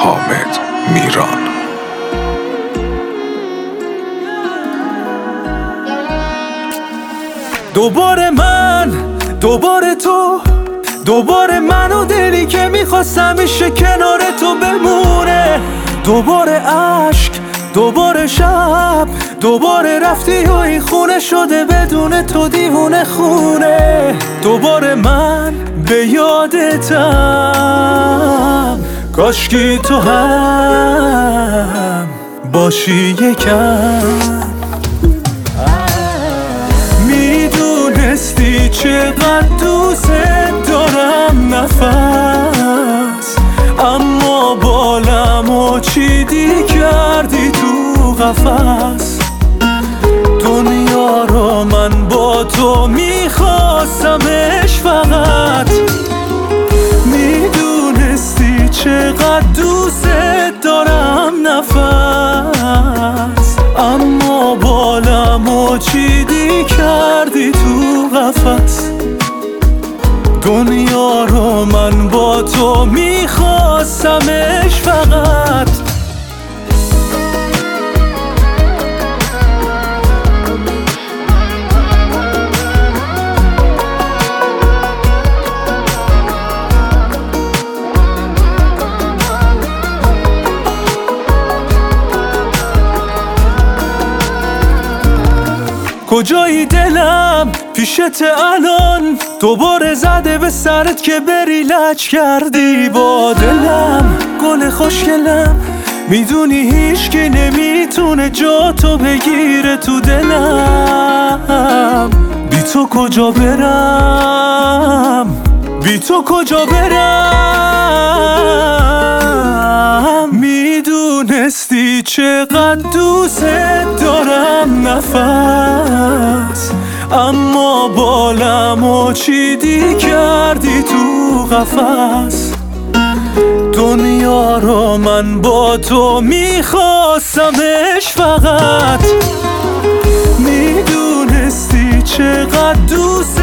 حامد میران. دوباره من، دوباره تو، دوباره من و دلی که میخواست همیشه کنار تو بمونه. دوباره عشق، دوباره شب، دوباره رفتی و این خونه شده بدون تو دیوونه خونه. دوباره من به یادتم، کاشکی تو هم باشی یکم. میدونستی چقدر دوست دارم نفس، اما بالمو چیدی کردی تو قفس. دنیا رو من با تو میخواستمش فقط، میدونستی چقدر دوست دارم نفس، اما بالمو چیدی کردی تو قفس. دنیا رو من با تو میخواستمش فقط. کجایی دلم پیشت الان، دوباره زده به سرت که بری لج کردی با دلم. گل خوشگلم میدونی هیچکی نمیتونه جا تو بگیره تو دلم. بی تو کجا برم، بی تو کجا برم. میدونستی چقدر دوست دارم نفس، اما بالمو چیدی کردی تو قفس. دنیا رو من با تو میخواستمش فقط، میدونستی چقدر دوست